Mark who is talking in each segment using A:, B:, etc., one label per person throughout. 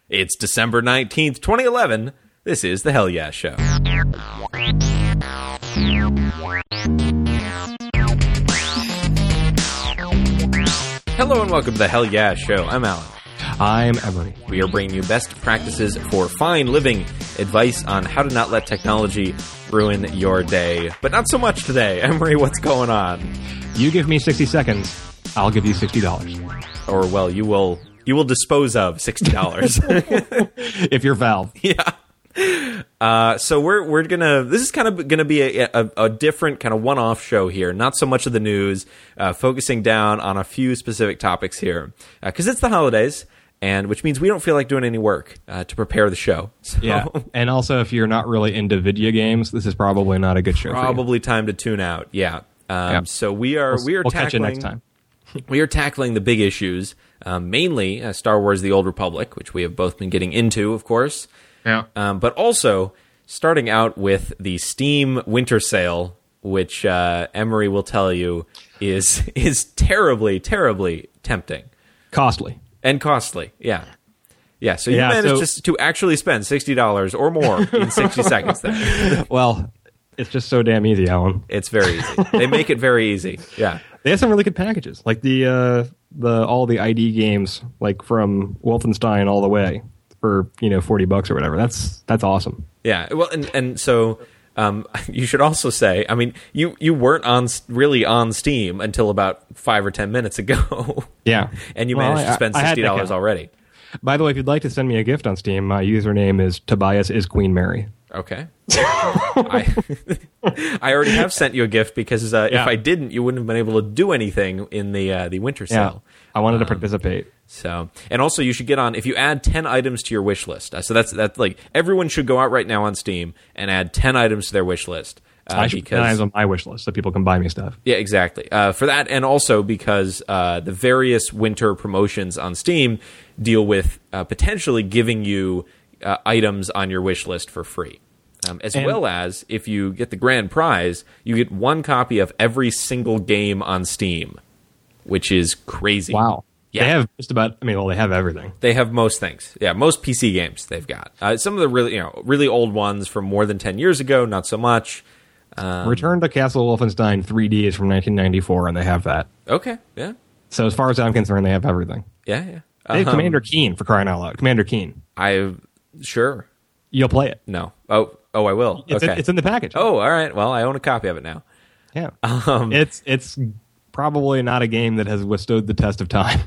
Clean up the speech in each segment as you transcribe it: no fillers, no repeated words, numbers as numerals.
A: It's December 19th, 2011. This is The Hell Yeah Show. Hello and welcome to The Hell Yeah Show. I'm Alan.
B: I'm Emery.
A: We are bringing you best practices for fine living, advice on how to not let technology ruin your day. But not so much today. Emery, what's going on?
B: You give me 60 seconds, I'll give you $60.
A: Or, well, you will dispose of $60.
B: If you're Valve.
A: Yeah. So we're gonna. This is kind of gonna be a different kind of one-off show here. Not so much of the news, focusing down on a few specific topics here, because it's the holidays, and which means we don't feel like doing any work to prepare the show. So
B: Yeah, and also if you're not really into video games, this is probably not a good show.
A: Probably time to tune out. Yeah. So we'll
B: catch you next time.
A: We are tackling the big issues, mainly Star Wars: The Old Republic, which we have both been getting into, of course.
B: Yeah.
A: But also starting out with the Steam Winter Sale, which Emery will tell you is terribly, terribly tempting.
B: Costly.
A: And costly, yeah. Yeah, so you managed to actually spend $60 or more in 60 seconds there.
B: Well, it's just so damn easy, Alan.
A: It's very easy. They make it very easy, yeah.
B: They have some really good packages, like all the ID games, like from Wolfenstein all the way for $40 or whatever. That's awesome.
A: Yeah, well, and so you should also say, I mean, you weren't really on Steam until about 5 or 10 minutes ago.
B: Yeah,
A: and you managed to spend $60 already.
B: By the way, if you'd like to send me a gift on Steam, my username is Tobias is Queen Mary.
A: Okay. I already have sent you a gift because if I didn't, you wouldn't have been able to do anything in the winter sale.
B: Yeah, I wanted to participate.
A: So, and also you should get on, if you add 10 items to your wish list. So that's like, everyone should go out right now on Steam and add 10 items to their wish list.
B: I should put items on my wish list so people can buy me stuff.
A: Yeah, exactly. For that, and also because the various winter promotions on Steam deal with potentially giving you items on your wish list for free. Well as, if you get the grand prize, you get one copy of every single game on Steam, which is crazy.
B: Wow.
A: Yeah.
B: They have just about, they have everything.
A: They have most things. Yeah, most PC games they've got. Some of the really old ones from more than 10 years ago, not so much.
B: Return to Castle Wolfenstein 3D is from 1994, and they have that.
A: Okay, yeah.
B: So as far as I'm concerned, they have everything.
A: Yeah, yeah.
B: They have Commander Keen, for crying out loud. Commander Keen.
A: Sure.
B: You'll play it.
A: No. Oh, I will.
B: It's in the package.
A: Oh, all right. Well, I own a copy of it now.
B: Yeah. It's probably not a game that has withstood the test of time.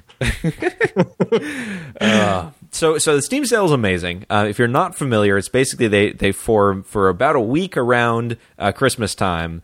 A: So the Steam sale is amazing. If you're not familiar, it's basically they for about a week around Christmas time.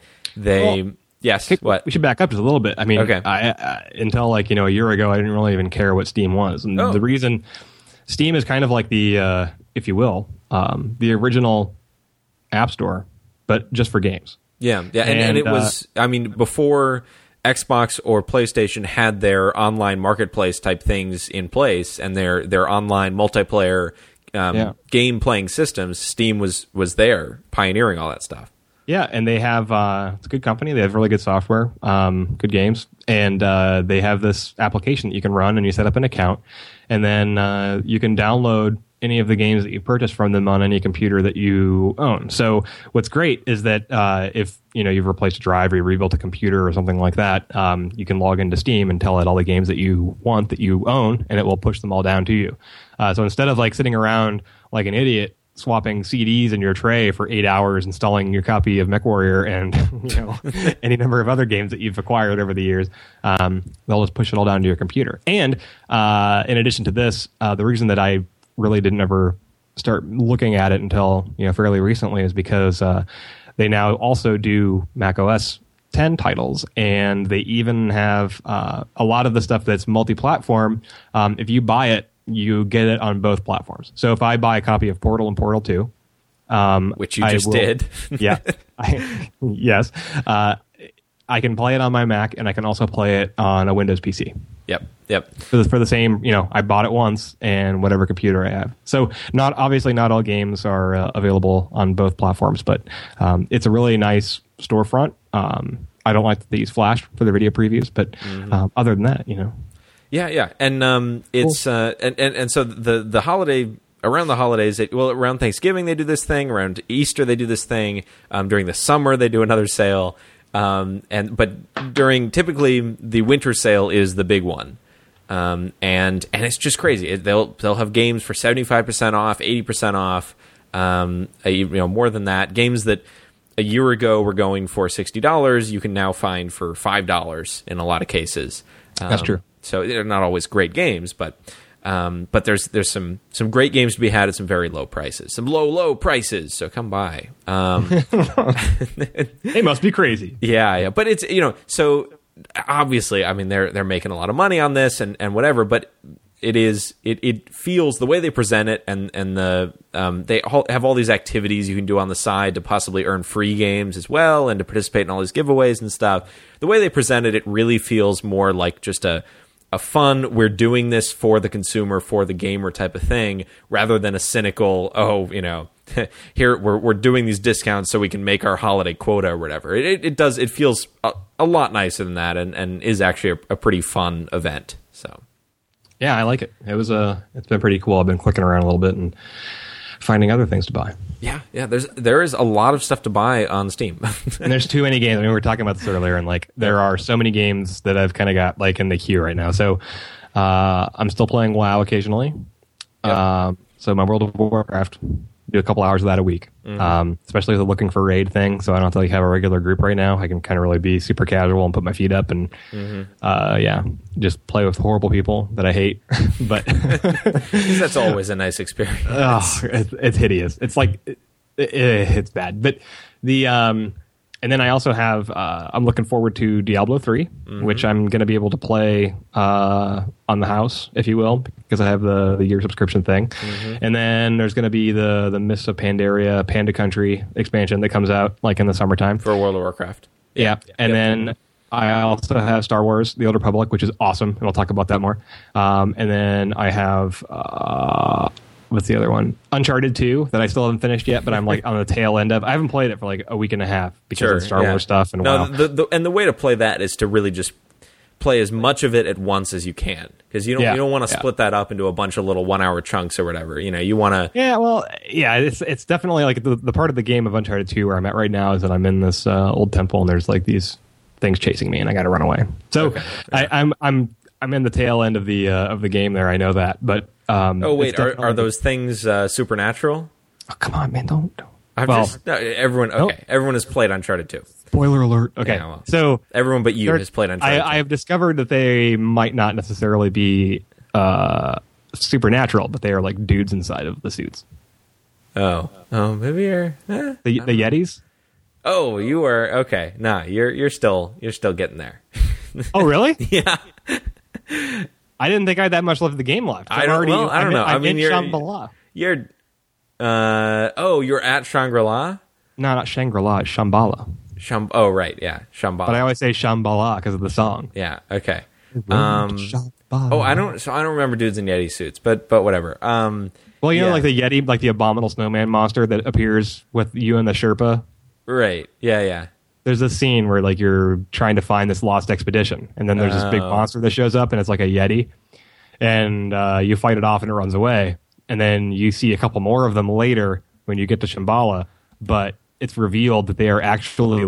A: What?
B: We should back up just a little bit.
A: Okay.
B: Until a year ago, I didn't really even care what Steam was. And the reason Steam is kind of like the, if you will, the original App Store, but just for games.
A: Yeah. And it was, before Xbox or PlayStation had their online marketplace type things in place and their online multiplayer game playing systems, Steam was there pioneering all that stuff.
B: Yeah, and they have it's a good company. They have really good software, good games, and they have this application that you can run, and you set up an account, and then you can download any of the games that you purchase from them on any computer that you own. So what's great is that if you've replaced a drive or you rebuilt a computer or something like that, you can log into Steam and tell it all the games that you want that you own, and it will push them all down to you. So instead of sitting around like an idiot swapping CDs in your tray for 8 hours, installing your copy of MechWarrior and any number of other games that you've acquired over the years, they'll just push it all down to your computer. And in addition to this, the reason that I really didn't ever start looking at it until fairly recently is because they now also do Mac OS 10 titles, and they even have a lot of the stuff that's multi-platform. If you buy it, you get it on both platforms. So if I buy a copy of Portal and Portal 2,
A: which you just did,
B: yeah, yes, I can play it on my Mac, and I can also play it on a Windows PC.
A: Yep.
B: For the same, I bought it once, and whatever computer I have. So not all games are available on both platforms, but it's a really nice storefront. I don't like that they use Flash for their video previews, but other than that,
A: Yeah, and it's cool. And so the holiday around the holidays, around Thanksgiving they do this thing, around Easter they do this thing, during the summer they do another sale, but during typically the winter sale is the big one, and it's just crazy. They'll have games for 75% off, 80% off, more than that. Games that a year ago were going for $60, you can now find for $5 in a lot of cases.
B: That's true.
A: So they're not always great games, but there's some great games to be had at some very low prices, some low prices. So come by.
B: They must be crazy.
A: Yeah. But it's so obviously, I mean they're making a lot of money on this and whatever, but it feels the way they present it and the they have all these activities you can do on the side to possibly earn free games as well and to participate in all these giveaways and stuff. The way they present it really feels more like just a fun, we're doing this for the consumer, for the gamer type of thing, rather than a cynical, here we're doing these discounts so we can make our holiday quota or whatever. It feels a lot nicer than that and is actually a pretty fun event. So
B: yeah, I like it. It's been pretty cool. I've been clicking around a little bit and finding other things to buy.
A: Yeah. There is a lot of stuff to buy on Steam.
B: And there's too many games. I mean, we were talking about this earlier, and there are so many games that I've kind of got in the queue right now. So I'm still playing WoW occasionally. Yep. So my World of Warcraft, do a couple hours of that a week. Especially with the looking for raid thing. So I don't have to have a regular group right now. I can kind of really be super casual and put my feet up and just play with horrible people that I hate. But
A: that's always a nice experience.
B: It's hideous. It's it's bad. But and then I also have I'm looking forward to Diablo 3, which I'm going to be able to play on the house, if you will, because I have the year subscription thing. And then there's going to be the Mists of Pandaria Panda Country expansion that comes out in the summertime
A: for World of Warcraft.
B: Yeah. And then I also have Star Wars: The Old Republic, which is awesome, and I'll talk about that more. And then I have what's the other one? Uncharted 2 that I still haven't finished yet, but I'm on the tail end of. I haven't played it for a week and a half because of Star Wars stuff and WoW.
A: And the way to play that is to really just play as much of it at once as you can, because you don't want to split that up into a bunch of little 1 hour chunks or whatever. You want to.
B: Yeah, well, yeah, it's definitely the part of the game of Uncharted 2 where I'm at right now is that I'm in this old temple and there's these things chasing me and I got to run away. So I'm in the tail end of the game there. I know that, but.
A: Are those things supernatural?
B: Oh, come on, man! Don't.
A: Everyone. Okay, nope. Everyone has played Uncharted 2.
B: Spoiler alert. Okay,
A: yeah,
B: so
A: everyone but you has played Uncharted 2.
B: I have discovered that they might not necessarily be supernatural, but they are dudes inside of the suits.
A: Oh, maybe you're
B: the Yetis.
A: Oh, you are okay. Nah, you're still getting there.
B: Oh, really?
A: Yeah.
B: I didn't think I had that much left of the game left.
A: I don't know. I mean, you're
B: Shambhala.
A: You're at Shangri-La? No,
B: not Shangri-La. It's Shambhala.
A: Oh, right. Yeah, Shambhala.
B: But I always say Shambhala because of the song.
A: Yeah. Okay. I don't remember dudes in Yeti suits, but whatever.
B: Well, know, the Yeti, the abominable snowman monster that appears with you and the Sherpa.
A: Right. Yeah.
B: There's a scene where you're trying to find this lost expedition, and then there's this big monster that shows up, and it's like a Yeti, and you fight it off, and it runs away, and then you see a couple more of them later when you get to Shambhala, but it's revealed that they are actually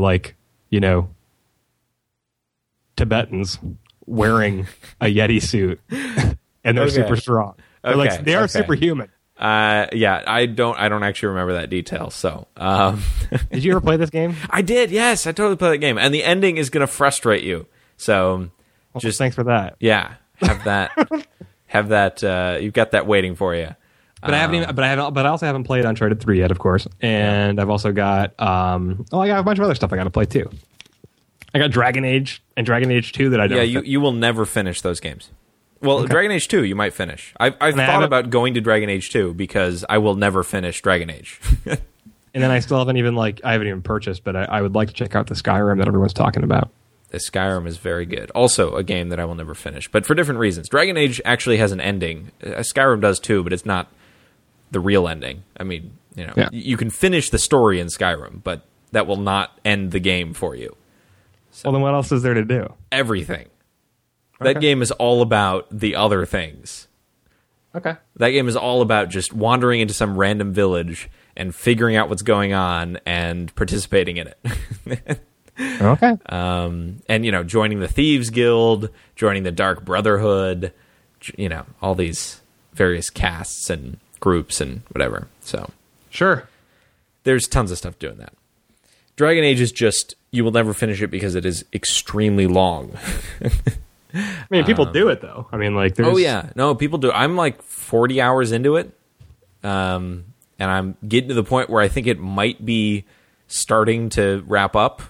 B: Tibetans wearing a Yeti suit, and they're super strong. They are superhuman.
A: I don't actually remember that detail. So,
B: did you ever play this game?
A: I did. Yes, I totally played that game, and the ending is going to frustrate you. So,
B: thanks for that.
A: Yeah, have that. You've got that waiting for you.
B: But I also haven't played Uncharted 3 yet, of course, and I've also got I got a bunch of other stuff I got to play too. I got Dragon Age and Dragon Age 2 that I don't.
A: Yeah, you will never finish those games. Well, okay. Dragon Age 2, you might finish. I've thought about going to Dragon Age 2 because I will never finish Dragon Age.
B: And then I still haven't even purchased, but I would like to check out the Skyrim that everyone's talking about.
A: The Skyrim is very good. Also, a game that I will never finish, but for different reasons. Dragon Age actually has an ending. Skyrim does too, but it's not the real ending. I mean, you can finish the story in Skyrim, but that will not end the game for you.
B: So, well, then what else is there to do?
A: Everything. That game is all about the other things.
B: Okay.
A: That game is all about just wandering into some random village and figuring out what's going on and participating in it.
B: Okay.
A: And, you know, joining the Thieves Guild, joining the Dark Brotherhood, you know, all these various casts and groups and whatever. So,
B: Sure.
A: there's tons of stuff doing that. Dragon Age is just, you will never finish it because it is extremely long.
B: I mean, people do it, though. I mean, like, there's...
A: Oh, yeah. No, people do. I'm like 40 hours into it. And I'm getting to the point where I think it might be starting to wrap up.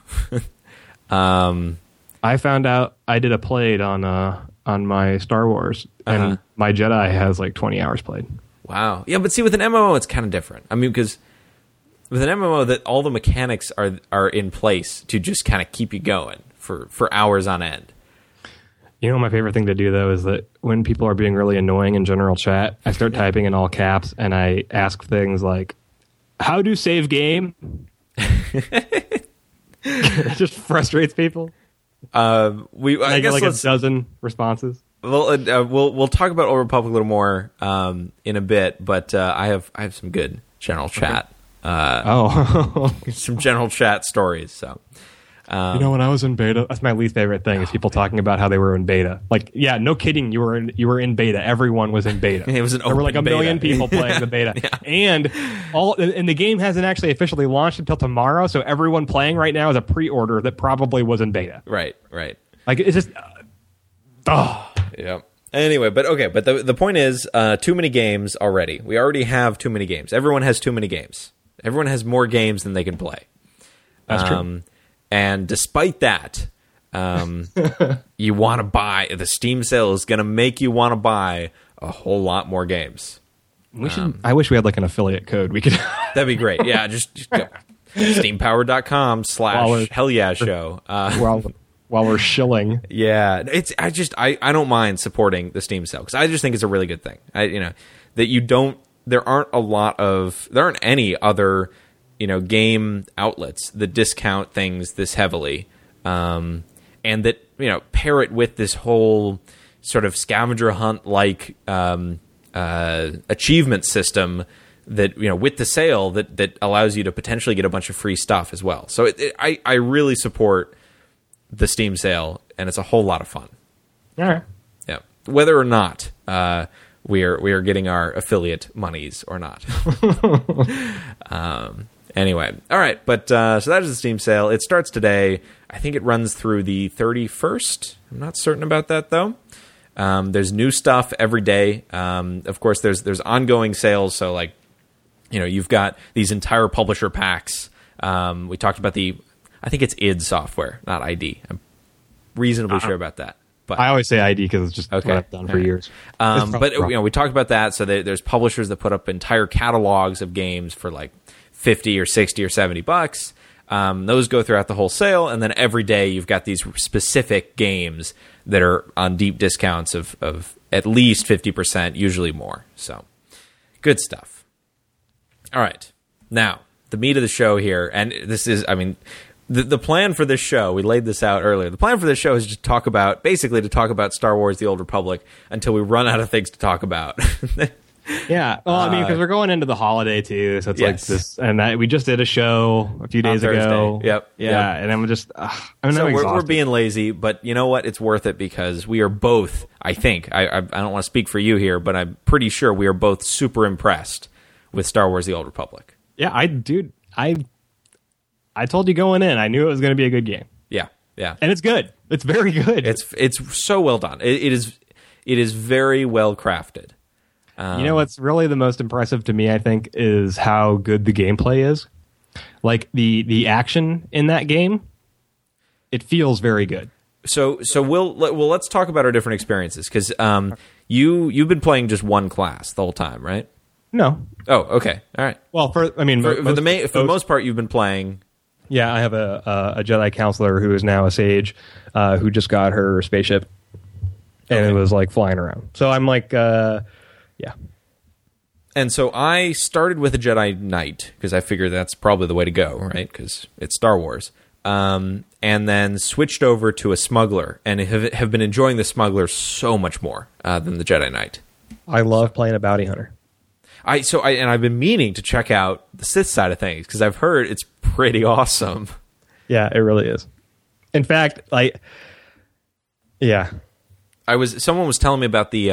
B: I found out I did a played on my Star Wars, and my Jedi has like 20 hours played.
A: Wow. Yeah, but see, with an MMO, it's kind of different. I mean, because with an MMO, that all the mechanics are in place to just kind of keep you going for hours on end.
B: You know, my favorite thing to do, though, is that when people are being really annoying in general chat, I start typing in all caps, and I ask things like, how do save game? It just frustrates people.
A: I
B: I
A: guess
B: get like a dozen responses.
A: Well, we'll talk about Old Republic a little more in a bit, but I have some good general chat. Some general chat stories. So,
B: you know, when I was in beta, that's my least favorite thing is people talking about how they were in beta. Like, yeah, no kidding, you were in beta. Everyone was in beta.
A: It was an
B: there were like a million people playing the beta, and the game hasn't actually officially launched until tomorrow. So everyone playing right now is a pre-order that probably was in beta.
A: Right.
B: Like, it's just,
A: Yeah. Anyway, but the point is, too many games already. We already have too many games. Everyone has too many games. Everyone has more games than they can play.
B: That's true.
A: And despite that, you want to buy. The Steam sale is going to make you want to buy a whole lot more games.
B: I wish we had like an affiliate code. We could.
A: That'd be great. Yeah, just go. steampower.com/hellyeahshow.
B: While we're shilling.
A: Yeah, I don't mind supporting the Steam sale because I just think it's a really good thing. There aren't any other, game outlets that discount things this heavily, and that, pair it with this whole sort of scavenger hunt like achievement system that, with the sale that allows you to potentially get a bunch of free stuff as well. So I really support the Steam sale, and it's a whole lot of fun.
B: All right.
A: Yeah. Whether or not we are getting our affiliate monies or not. Anyway. All right. But so that is the Steam sale. It starts today. I think it runs through the 31st. I'm not certain about that, though. There's new stuff every day. Of course, there's ongoing sales. So, you've got these entire publisher packs. We talked about I think it's id Software, not ID. I'm reasonably sure about that. But
B: I always say ID because it's just what I've done for years.
A: But we talked about that. So there's publishers that put up entire catalogs of games for like $50 or $60 or $70. Those go throughout the whole sale, and then every day you've got these specific games that are on deep discounts of at least 50%, usually more. So good stuff. All right, now the meat of the show here, and this is, The plan for this show, we laid this out earlier. The plan for this show is to talk about Star Wars: The Old Republic until we run out of things to talk about.
B: Yeah, well, because we're going into the holiday too, so it's like this. And we just did a show a few days ago.
A: Yep.
B: Yeah, and I'm just,
A: we're being lazy, but you know what? It's worth it because we are both. I think I don't want to speak for you here, but I'm pretty sure we are both super impressed with Star Wars: The Old Republic.
B: Yeah, I told you going in, I knew it was going to be a good game.
A: Yeah.
B: And it's good. It's very good.
A: It's so well done. It is very well crafted.
B: What's really the most impressive to me, I think, is how good the gameplay is. Like the action in that game, it feels very good.
A: So let's talk about our different experiences because you've been playing just one class the whole time, right?
B: No.
A: Oh, okay. All right.
B: Well, for the
A: most part, you've been playing.
B: Yeah, I have a Jedi counselor who is now a sage, who just got her spaceship, and it was like flying around. So I'm like, yeah.
A: And so I started with a Jedi Knight because I figured that's probably the way to go, right? Because it's Star Wars. And then switched over to a smuggler, and have been enjoying the smuggler so much more than the Jedi Knight.
C: I love playing a bounty hunter.
A: I've been meaning to check out the Sith side of things because I've heard it's pretty awesome.
C: Yeah, it really is. In fact,
A: Someone was telling me about the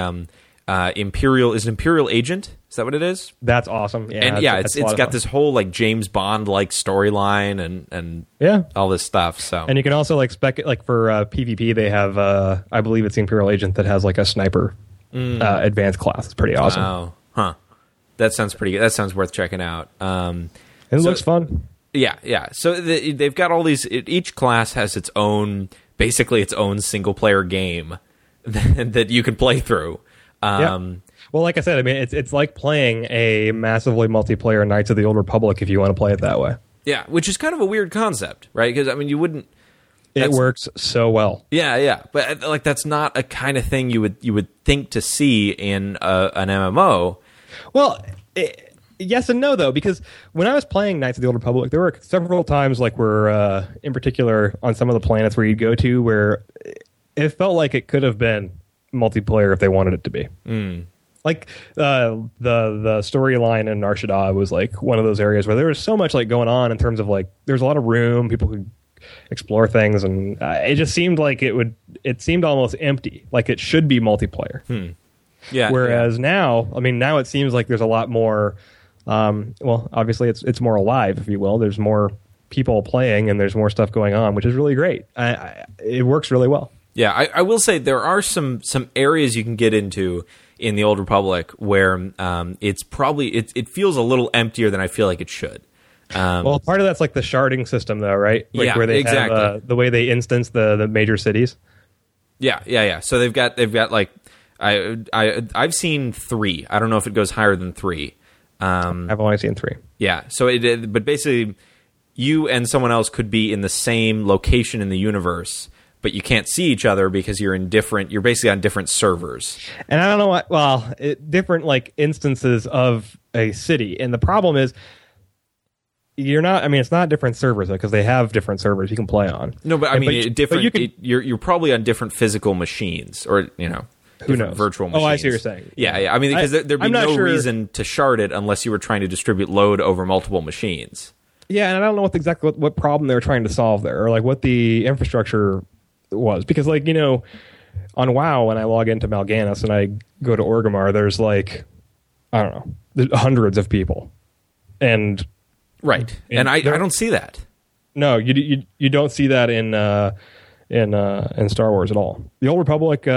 A: Imperial Agent. Is that what it is?
C: That's awesome. Yeah,
A: and it's got this whole like James Bond like storyline and all this stuff. So,
C: and you can also like spec it, like for PvP they have I believe it's the Imperial Agent that has like a sniper advanced class. It's pretty awesome.
A: Oh, huh. That sounds pretty good. That sounds worth checking out.
C: It looks fun.
A: Yeah. So they've got all these. Each class has its own single player game that you can play through.
C: Well, like I said, I mean, it's like playing a massively multiplayer Knights of the Old Republic if you want to play it that way.
A: Yeah, which is kind of a weird concept, right? Because, I mean, you wouldn't...
C: It works so well.
A: Yeah. But, like, that's not a kind of thing you would think to see in an MMO.
C: Well, yes and no, though, because when I was playing Knights of the Old Republic, there were several times, like, where, in particular, on some of the planets where you'd go to, where it felt like it could have been multiplayer if they wanted it to be. Like the storyline in Nar Shaddaa was like one of those areas where there was so much like going on in terms of like there's a lot of room, people could explore things, and it just seemed like it seemed almost empty, like it should be multiplayer.
A: Yeah.
C: Whereas now, I mean, now it seems like there's a lot more. Well, obviously it's more alive, if you will. There's more people playing, and there's more stuff going on, which is really great. It works really well.
A: Yeah, I will say there are some areas you can get into in the Old Republic where it's probably it feels a little emptier than I feel like it should.
C: Well, part of that's like the sharding system, though, right? Like
A: yeah,
C: where they
A: exactly.
C: have the way they instance the major cities.
A: Yeah. So they've got like I've seen 3. I don't know if it goes higher than 3.
C: I've only seen 3.
A: Yeah. So but basically, you and someone else could be in the same location in the universe, but you can't see each other because you're basically on different servers.
C: And I don't know what, different like instances of a city. And the problem is it's not different servers because they have different servers you can play on.
A: No, but you're probably on different physical machines or,
C: who knows?
A: Virtual machines.
C: Oh, I see what you're saying.
A: Yeah. I mean, because there'd be no reason to shard it unless you were trying to distribute load over multiple machines.
C: Yeah. And I don't know exactly what problem they were trying to solve there or like what the infrastructure was, because like on WoW when I log into Mal'Ganis and I go to Orgrimmar, there's like I don't know, there's hundreds of people, and
A: and I don't see that.
C: No, you don't see that in Star Wars at all. The Old Republic,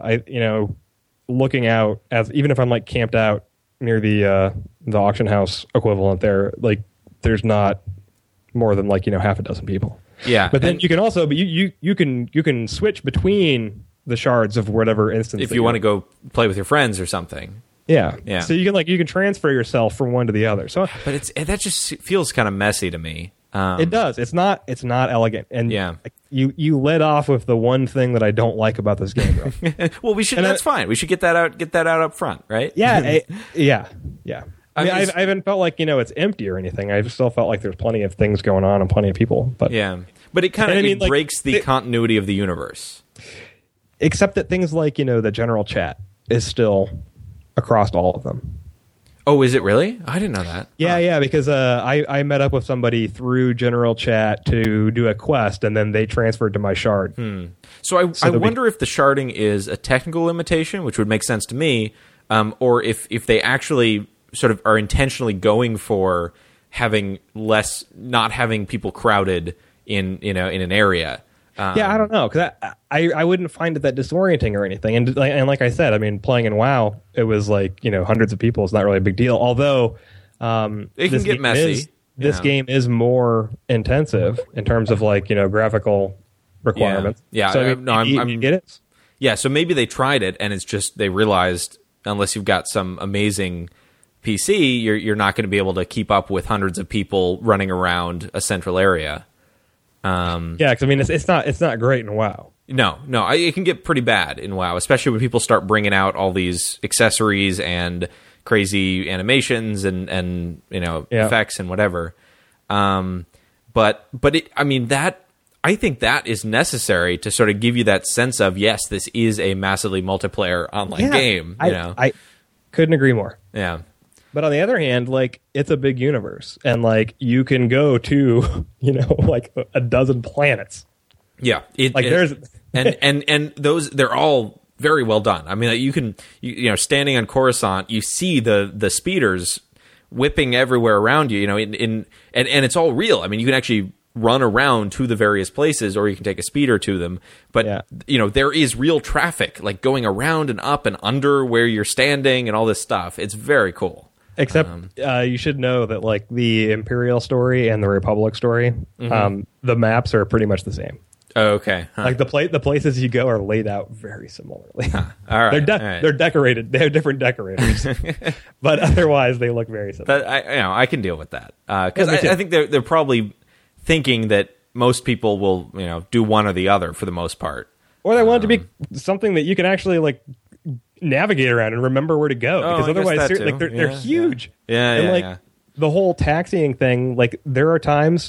C: looking out as even if I'm like camped out near the auction house equivalent there, like there's not more than like half a dozen people.
A: Yeah,
C: but then you can also, you can switch between the shards of whatever instance
A: if you want to go play with your friends or something.
C: Yeah. So you can transfer yourself from one to the other. So,
A: but that just feels kind of messy to me.
C: It does. It's not elegant. And you led off with the one thing that I don't like about this game.
A: Well, we should. That's fine. We should get that out up front, right?
C: Yeah. Yeah. I mean, I haven't felt like it's empty or anything. I still felt like there's plenty of things going on and plenty of people. But
A: but it kind of breaks the continuity of the universe.
C: Except that things like the general chat is still across all of them.
A: Oh, is it really? I didn't know that.
C: Yeah, because I met up with somebody through general chat to do a quest, and then they transferred to my shard.
A: So I wonder if the sharding is a technical limitation, which would make sense to me, or if they actually sort of are intentionally going for not having people crowded in an area.
C: I don't know, because I wouldn't find it that disorienting or anything. And like I said, I mean, playing in WoW, it was like hundreds of people. It's not really a big deal. Although
A: it can get messy.
C: This game is more intensive in terms of like graphical requirements.
A: Yeah.
C: So you get it.
A: Yeah. So maybe they tried it, and it's just they realized unless you've got some amazing PC, you're not going to be able to keep up with hundreds of people running around a central area.
C: Because I mean, it's not great in WoW.
A: No, it can get pretty bad in WoW, especially when people start bringing out all these accessories and crazy animations and effects and whatever. But I think that is necessary to sort of give you that sense of yes, this is a massively multiplayer online game.
C: Couldn't agree more.
A: Yeah.
C: But on the other hand, like, it's a big universe, and like you can go to, like a dozen planets.
A: Yeah.
C: There's
A: and those, they're all very well done. I mean, standing on Coruscant, you see the speeders whipping everywhere around you, and it's all real. I mean, you can actually run around to the various places, or you can take a speeder to them. But, there is real traffic, like going around and up and under where you're standing and all this stuff. It's very cool.
C: Except you should know that like the Imperial story and the Republic story, the maps are pretty much the same.
A: Oh, okay. Huh.
C: Like the places you go are laid out very similarly.
A: Huh. All right.
C: They're decorated. They have different decorators, but otherwise they look very similar.
A: But I can deal with that because I think they're probably thinking that most people will do one or the other for the most part,
C: or they want it to be something that you can actually like navigate around and remember where to go, because otherwise they're huge.
A: Yeah.
C: The whole taxiing thing, like there are times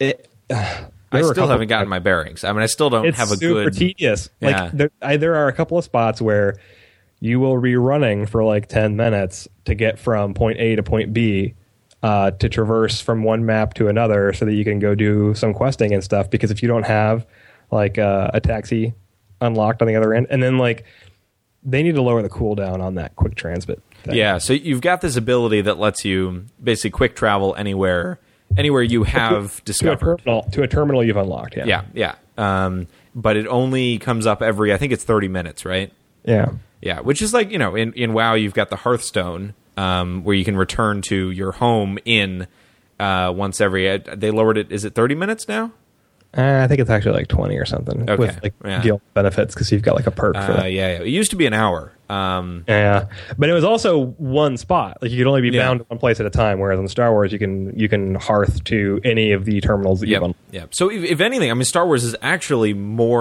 A: I still haven't gotten my bearings. I mean, I still don't have a good...
C: It's super tedious.
A: Yeah.
C: Like, there are a couple of spots where you will be running for like 10 minutes to get from point A to point B, to traverse from one map to another so that you can go do some questing and stuff, because if you don't have like a taxi unlocked on the other end, and then like they need to lower the cooldown on that quick transit thing.
A: Yeah, so you've got this ability that lets you basically quick travel anywhere you have discovered.
C: To a terminal you've unlocked, yeah.
A: Yeah. But it only comes up every, I think it's 30 minutes, right?
C: Yeah.
A: Yeah, which is like, in WoW, you've got the Hearthstone, where you can return to your home in once every, they lowered it, is it 30 minutes now?
C: I think it's actually like 20 or something,
A: okay.
C: with like guild benefits, because you've got like a perk for that.
A: Yeah. It used to be an hour.
C: Yeah, but it was also one spot. Like you could only be bound to one place at a time, whereas in Star Wars you can hearth to any of the terminals that you've unlocked.
A: Yeah. So if anything, I mean, Star Wars is actually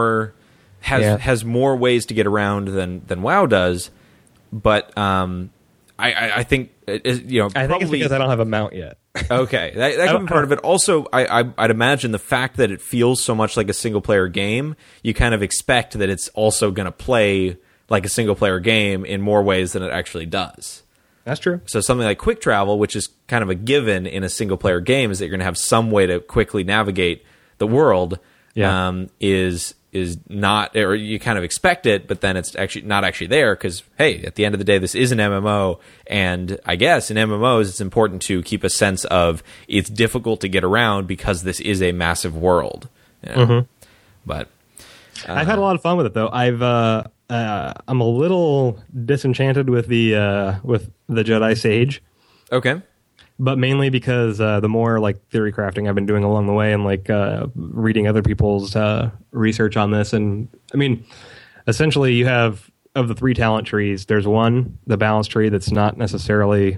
A: has more ways to get around than WoW does. But I think
C: I think it's because I don't have a mount yet.
A: Okay, that could be part of it. Also, I'd imagine the fact that it feels so much like a single player game, you kind of expect that it's also going to play like a single player game in more ways than it actually does.
C: That's true.
A: So something like quick travel, which is kind of a given in a single player game, is that you're going to have some way to quickly navigate the world.
C: Yeah.
A: Is not, or you kind of expect it, but then it's actually not actually there, because hey, at the end of the day, this is an MMO, and I guess in MMOs it's important to keep a sense of it's difficult to get around because this is a massive world. But
C: I've had a lot of fun with it, though. I'm a little disenchanted with the Jedi Sage.
A: Okay.
C: But mainly because the more like theory crafting I've been doing along the way, and like reading other people's research on this, and I mean, essentially you have, of the 3 talent trees, there's one, the balance tree, that's not necessarily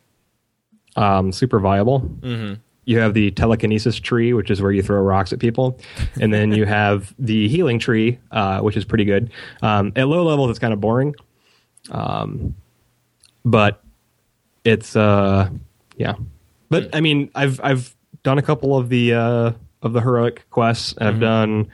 C: super viable. Mm-hmm. You have the telekinesis tree, which is where you throw rocks at people, and then you have the healing tree, which is pretty good. At low levels, it's kind of boring, but it's yeah. But I mean, I've done a couple of the heroic quests. I've done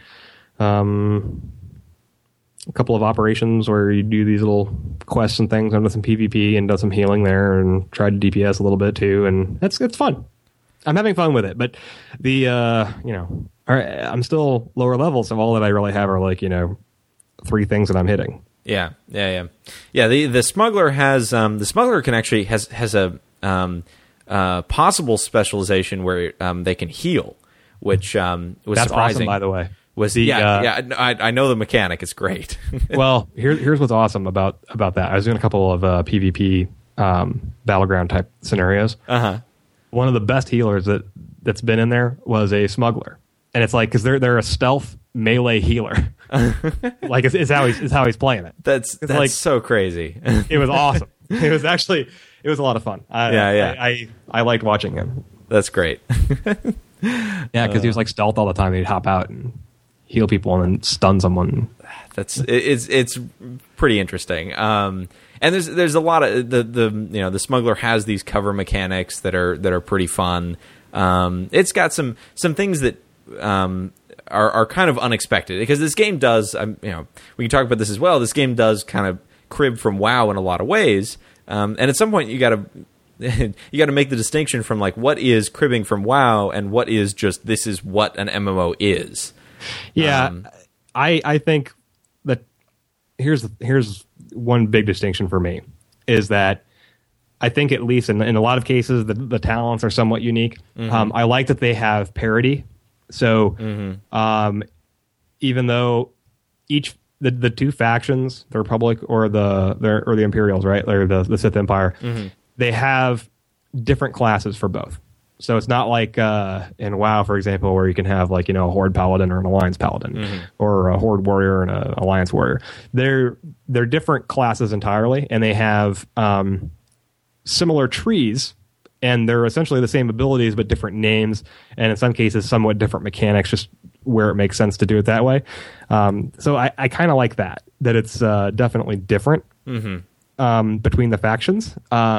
C: a couple of operations where you do these little quests and things. I've done some PvP and done some healing there, and tried to DPS a little bit too, and it's fun. I'm having fun with it, but the I'm still lower levels, so all that I really have are like 3 things that I'm hitting.
A: Yeah. The smuggler has the smuggler can actually has a possible specialization where they can heal, which was
C: that's
A: surprising.
C: Awesome, by the way.
A: I know the mechanic. It's great.
C: Well, here's what's awesome about that. I was doing a couple of PvP battleground type scenarios. One of the best healers that's been in there was a smuggler, and it's like, because they're a stealth melee healer. Like it's how he's playing it.
A: That's like, so crazy.
C: It was awesome. It was a lot of fun. I liked watching him.
A: That's great.
C: Yeah, because he was like stealth all the time. He'd hop out and heal people and then stun someone.
A: It's pretty interesting. And there's a lot of the smuggler has these cover mechanics that are pretty fun. It's got some things that are kind of unexpected, because this game does we can talk about this as well. This game does kind of crib from WoW in a lot of ways, And at some point, you got to you got to make the distinction from like what is cribbing from WoW and what is just this is what an MMO is.
C: Yeah, I think that here's one big distinction for me is that I think at least in a lot of cases the talents are somewhat unique. I like that they have parity. So even though the two factions, the Republic or the Imperials, right, or the Sith Empire, they have different classes for both. So it's not like in WoW, for example, where you can have like, a Horde Paladin or an Alliance Paladin or a Horde Warrior and an Alliance Warrior. They're different classes entirely, and they have similar trees, and they're essentially the same abilities but different names, and in some cases somewhat different mechanics, just where it makes sense to do it that way. So I kind of like that it's definitely different between the factions.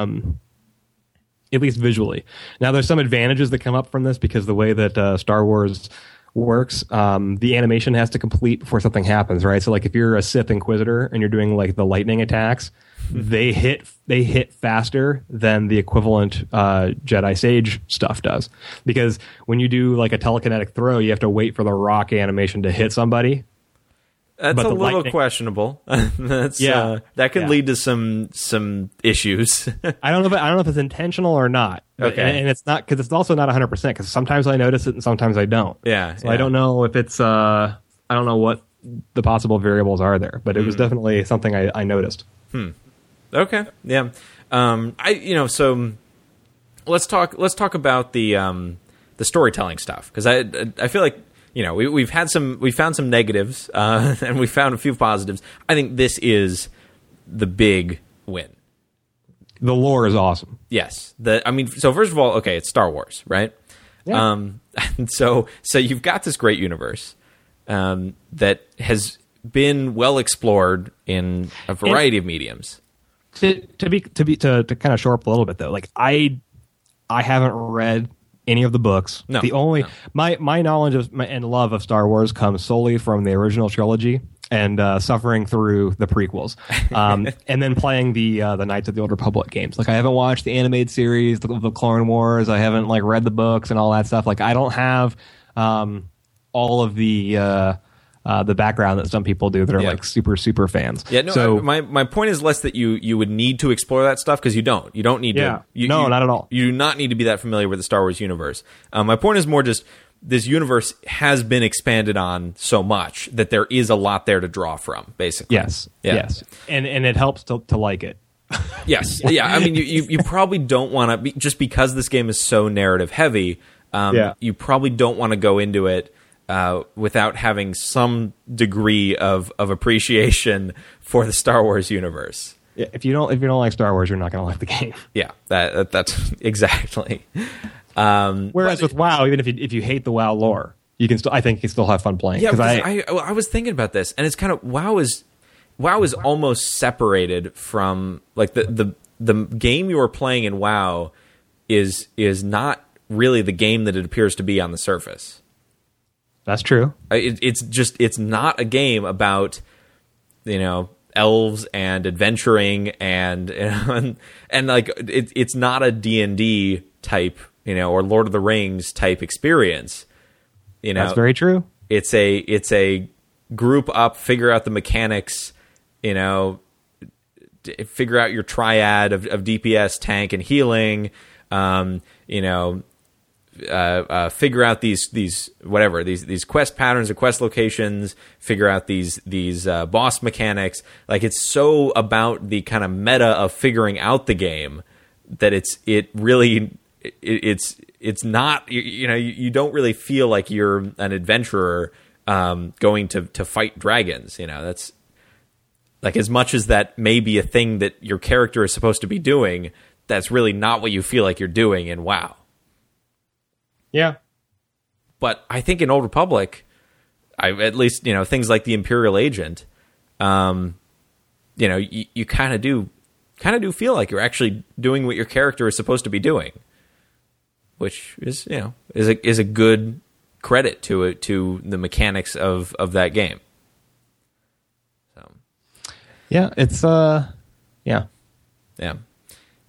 C: At least visually. Now, there's some advantages that come up from this because the way that Star Wars works, the animation has to complete before something happens, right? So, like, if you're a Sith Inquisitor and you're doing like the lightning attacks, they hit faster than the equivalent Jedi Sage stuff does. Because when you do like a telekinetic throw, you have to wait for the rock animation to hit somebody.
A: That's a little questionable. That can lead to some issues.
C: I don't know if it's intentional or not.
A: Okay,
C: and it's not, because it's also not 100%. Because sometimes I notice it and sometimes I don't.
A: Yeah.
C: So I don't know if it's. I don't know what the possible variables are there, but it was definitely something I noticed.
A: Okay. Yeah. So let's talk about the storytelling stuff, because I feel like. We found some negatives, and we found a few positives. I think this is the big win.
C: The lore is awesome.
A: Yes. So first of all, okay, it's Star Wars, right?
C: Yeah.
A: And so you've got this great universe that has been well explored in a variety of mediums.
C: To kind of shore up a little bit though, like I haven't read any of the books.
A: No,
C: my knowledge of and love of Star Wars comes solely from the original trilogy and suffering through the prequels, and then playing the Knights of the Old Republic games. Like, I haven't watched the animated series, the Clone Wars. I haven't like read the books and all that stuff. Like, I don't have all of the background that some people do that are like super fans.
A: Yeah, no.
C: So
A: my point is less that you would need to explore that stuff, because you don't. You don't need to.
C: No, not at all.
A: You do not need to be that familiar with the Star Wars universe. My point is more just this universe has been expanded on so much that there is a lot there to draw from. Basically,
C: yes, and it helps to like it.
A: Yes, yeah. I mean, you probably don't want to be, just because this game is so narrative heavy. You probably don't want to go into it without having some degree of appreciation for the Star Wars universe.
C: Yeah, if you don't like Star Wars, you're not going to like the game.
A: Yeah, that's exactly.
C: Whereas with WoW, even if you hate the WoW lore, I think you can still have fun playing.
A: Yeah, I was thinking about this, and it's kind of WoW is almost separated from like the game you are playing in WoW is not really the game that it appears to be on the surface.
C: That's true.
A: It's not a game about, elves and adventuring and like it's not a D&D type, or Lord of the Rings type experience.
C: That's very true.
A: It's a group up, figure out the mechanics, figure out your triad of DPS, tank, and healing. Figure out these quest patterns or quest locations, figure out these boss mechanics. Like, it's so about the kind of meta of figuring out the game that it's not, you don't really feel like you're an adventurer going to fight dragons. That's like, as much as that may be a thing that your character is supposed to be doing, that's really not what you feel like you're doing in WoW.
C: Yeah.
A: But I think in Old Republic, at least, things like the Imperial Agent, you kind of do feel like you're actually doing what your character is supposed to be doing, which is, is a good credit to the mechanics of that game. So.
C: Yeah, it's
A: Yeah.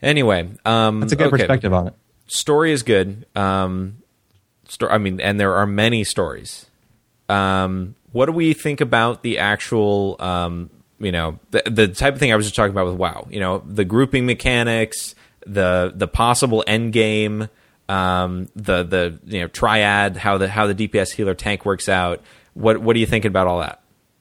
A: Anyway,
C: That's a good perspective on it.
A: Story is good. And there are many stories. What do we think about the actual, the type of thing I was just talking about with WoW? The grouping mechanics, the possible end game, the triad, how the DPS healer tank works out. What are you thinking about all that?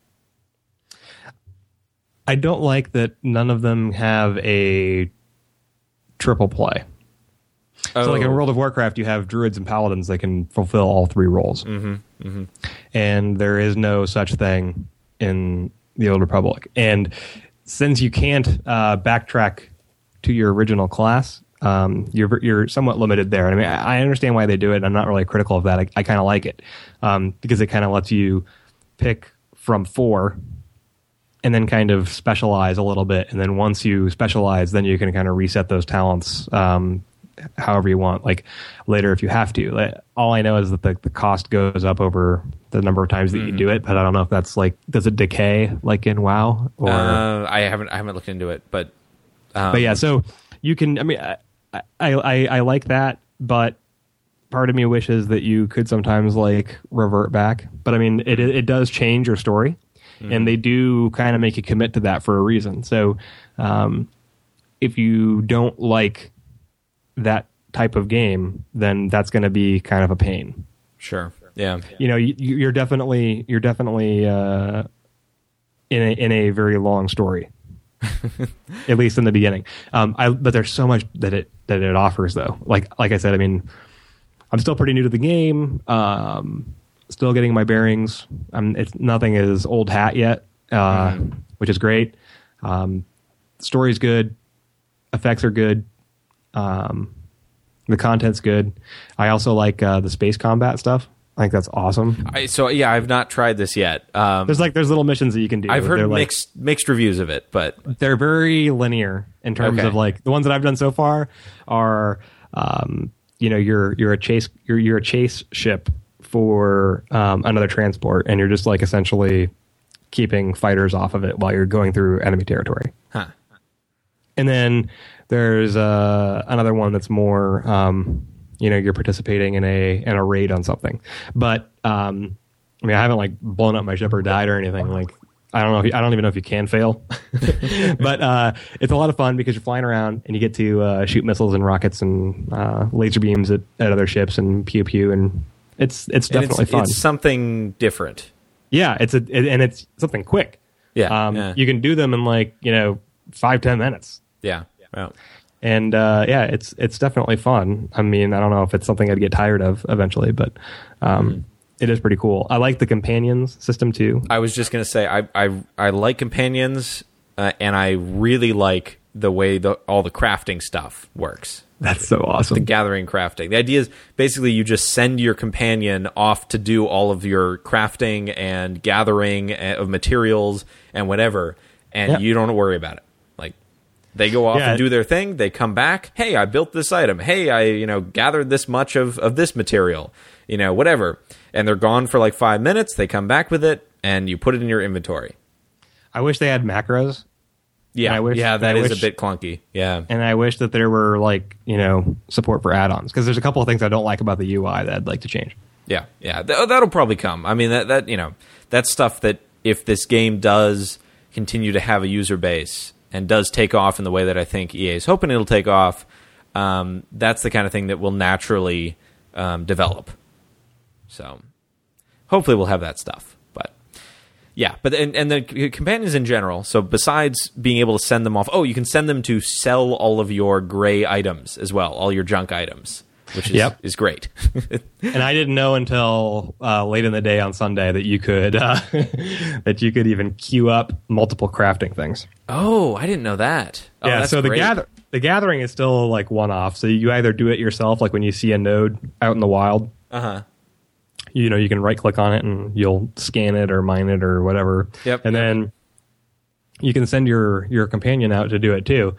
C: I don't like that none of them have a triple play.
A: Oh.
C: So like in World of Warcraft, you have druids and paladins that can fulfill all three roles. And there is no such thing in the Old Republic. And since you can't backtrack to your original class, you're somewhat limited there. I mean, I understand why they do it. I'm not really critical of that. I kind of like it because it kind of lets you pick from 4 and then kind of specialize a little bit. And then once you specialize, then you can kind of reset those talents however you want, like later if you have to. All I know is that the cost goes up over the number of times that you do it, but I don't know if that's like, does it decay like in WoW? Or
A: I haven't looked into it, but
C: yeah, so you can. I mean, I like that, but part of me wishes that you could sometimes like revert back. But I mean, it does change your story, and they do kind of make you commit to that for a reason. So if you don't like that type of game, then that's going to be kind of a pain.
A: Sure. Yeah.
C: You're definitely in a very long story. At least in the beginning. But there's so much that it offers though. Like I said, I mean, I'm still pretty new to the game. Still getting my bearings. Nothing is old hat yet, which is great. Story's good. Effects are good. The content's good. I also like the space combat stuff. I think that's awesome.
A: I've not tried this yet.
C: There's little missions that you can do.
A: I've heard mixed reviews of it, but
C: they're very linear in terms of like the ones that I've done so far are, you're a chase ship for another transport, and you're just like essentially keeping fighters off of it while you're going through enemy territory.
A: Huh.
C: And then there's another one that's more, you're participating in a raid on something. But I haven't like blown up my ship or died or anything. Like I don't even know if you can fail. But it's a lot of fun because you're flying around and you get to shoot missiles and rockets and laser beams at other ships and pew pew, and it's definitely fun.
A: It's something different.
C: Yeah, it's something quick.
A: Yeah,
C: you can do them in 5-10 minutes.
A: Yeah. Wow.
C: And it's definitely fun. I mean, I don't know if it's something I'd get tired of eventually, but it is pretty cool. I like the companions system too.
A: I was just gonna say I like companions, and I really like the way all the crafting stuff works.
C: That's so awesome.
A: The gathering crafting. The idea is basically you just send your companion off to do all of your crafting and gathering of materials and whatever, and you don't worry about it. They go off and do their thing. They come back. Hey, I built this item. Hey, I gathered this much of this material. Whatever. And they're gone for 5 minutes. They come back with it, and you put it in your inventory.
C: I wish they had macros.
A: Yeah, that is a bit clunky. Yeah,
C: and I wish that there were support for add-ons, because there's a couple of things I don't like about the UI that I'd like to change.
A: Yeah. That'll probably come. I mean, that's stuff that if this game does continue to have a user base and does take off in the way that I think EA is hoping it'll take off, that's the kind of thing that will naturally develop. So hopefully we'll have that stuff. But yeah, and the companions in general, so besides being able to send them off, you can send them to sell all of your gray items as well, all your junk items, which is great.
C: And I didn't know until late in the day on Sunday that you could even queue up multiple crafting things.
A: Oh, I didn't know that. Oh,
C: yeah,
A: that's
C: so
A: great.
C: the gathering is still one-off. So you either do it yourself, like when you see a node out in the wild. You can right-click on it and you'll scan it or mine it or whatever.
A: Yep.
C: And then you can send your companion out to do it too.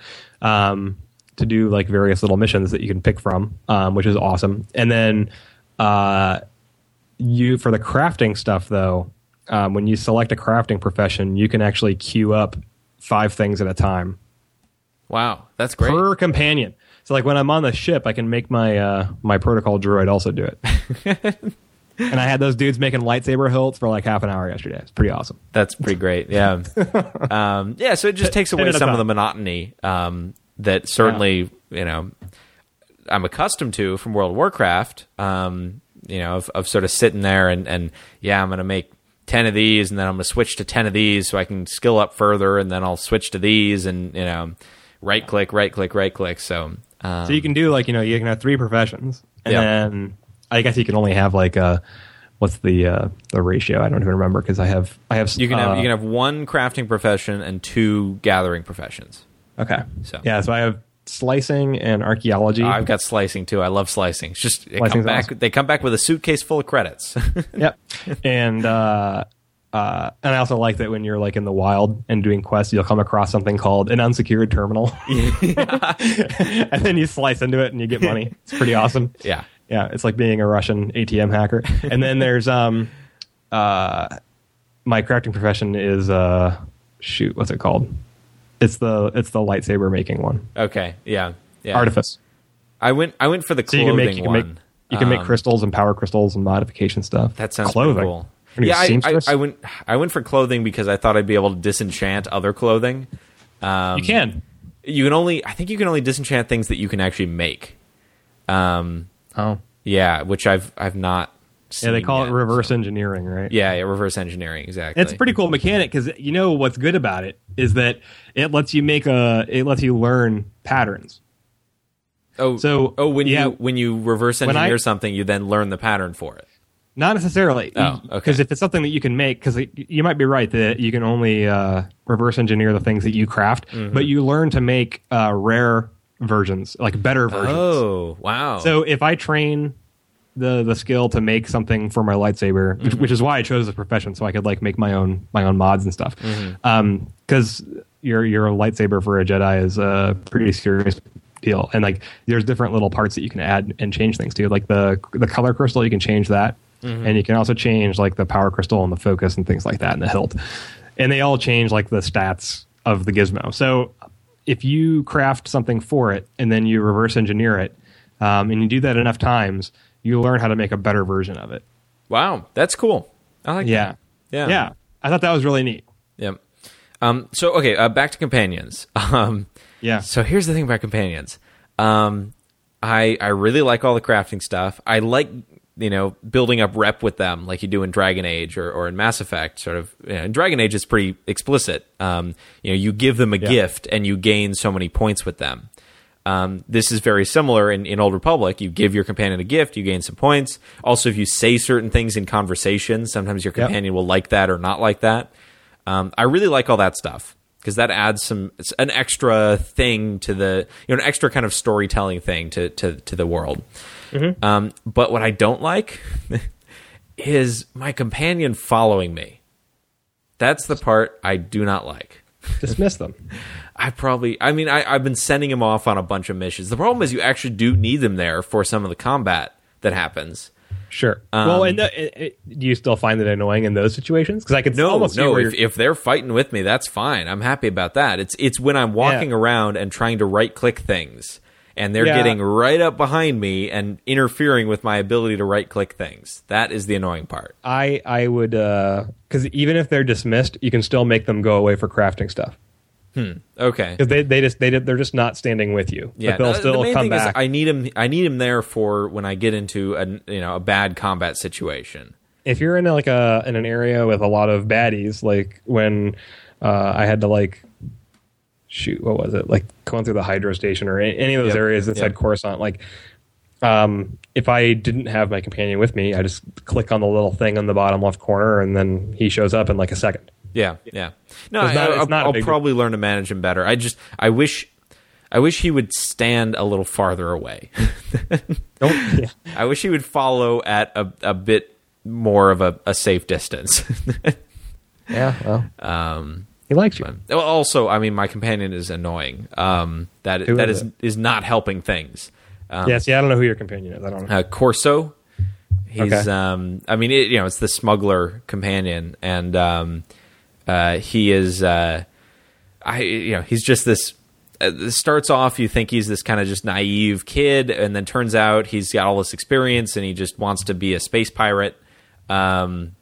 C: To do various little missions that you can pick from, which is awesome. And then for the crafting stuff though, when you select a crafting profession, you can actually queue up 5 things at a time.
A: Wow, that's great.
C: per companion. So like when I'm on the ship, I can make my my protocol droid also do it. And I had those dudes making lightsaber hilts for like half an hour yesterday. It's pretty awesome.
A: That's pretty great. Yeah. Yeah. So it just takes away some of the monotony that certainly, I'm accustomed to from World of Warcraft, of sort of sitting there and I'm going to make 10 of these and then I'm going to switch to 10 of these so I can skill up further and then I'll switch to these and, right click. So
C: you can do like, you can have 3 professions and then I guess you can only have like what's the ratio? I don't even remember because I have
A: you can have 1 crafting profession and 2 gathering professions.
C: Okay. So I have slicing and archaeology.
A: I've got slicing too. I love slicing. It's just
C: Awesome.
A: They come back with a suitcase full of credits.
C: Yep. And I also like that when you're like in the wild and doing quests, you'll come across something called an unsecured terminal. And then you slice into it and you get money. It's pretty awesome.
A: Yeah.
C: Yeah, it's like being a Russian ATM hacker. And then there's my crafting profession is what's it called? It's the lightsaber making one.
A: Okay. Yeah.
C: Artifice.
A: I went for the clothing one.
C: You can make crystals and power crystals and modification stuff.
A: That sounds
C: clothing.
A: Pretty cool.
C: Yeah,
A: I went for clothing because I thought I'd be able to disenchant other clothing.
C: You can.
A: I think you can only disenchant things that you can actually make. Yeah, which I've not seen.
C: Yeah, they call
A: it
C: reverse engineering, right?
A: Yeah, reverse engineering, exactly.
C: It's a pretty cool mechanic because what's good about it is that it lets you learn patterns.
A: When you reverse engineer something, you then learn the pattern for it.
C: Not necessarily.
A: Oh, okay.
C: Because if it's something that you can make, because you might be right that you can only reverse engineer the things that you craft, but you learn to make rare versions, like better versions.
A: Oh, wow.
C: So if I train the skill to make something for my lightsaber, which is why I chose the profession, so I could like make my own mods and stuff. Because your lightsaber for a Jedi is a pretty serious deal, and like there's different little parts that you can add and change things to, like the color crystal. You can change that, and you can also change like the power crystal and the focus and things like that, and the hilt, and they all change like the stats of the gizmo. So if you craft something for it and then you reverse engineer it, and you do that enough times, you learn how to make a better version of it.
A: Wow, that's cool. I like that.
C: Yeah. I thought that was really neat.
A: Yep. Back to companions. So here's the thing about companions. I really like all the crafting stuff. I like building up rep with them, like you do in Dragon Age or in Mass Effect. Sort of. In Dragon Age, it's pretty explicit. You give them a gift and you gain so many points with them. This is very similar in Old Republic. You give your companion a gift, you gain some points. Also, if you say certain things in conversation, sometimes your companion will like that or not like that. I really like all that stuff because that adds an extra thing to the, an extra kind of storytelling thing to the world. But what I don't like is my companion following me. That's the part I do not like.
C: Dismiss them.
A: I've been sending him off on a bunch of missions. The problem is you actually do need them there for some of the combat that happens.
C: Sure. Do you still find it annoying in those situations? Because I could almost see where
A: if they're fighting with me, that's fine. I'm happy about that. It's when I'm walking around and trying to right click things, and they're getting right up behind me and interfering with my ability to right click things. That is the annoying part.
C: I would because even if they're dismissed, you can still make them go away for crafting stuff.
A: Okay.
C: Because they're just not standing with you.
A: Yeah.
C: But they'll still
A: the main
C: come
A: thing
C: back.
A: Is I need him there for when I get into a bad combat situation.
C: If you're in in an area with a lot of baddies, like when I had to what was it? Like going through the Hydro Station or any of those areas inside Coruscant, if I didn't have my companion with me, I just click on the little thing on the bottom left corner and then he shows up in like a second.
A: Yeah. No, I'll probably learn to manage him better. I wish he would stand a little farther away. I wish he would follow at a bit more of a safe distance.
C: Yeah, well, he likes you.
A: Also, my companion is annoying. That is not helping things.
C: I don't know who your companion is. I don't know.
A: Corso. He's it's the smuggler companion, and he is he's just this it starts off, you think he's this kind of just naive kid, and then turns out he's got all this experience and he just wants to be a space pirate. But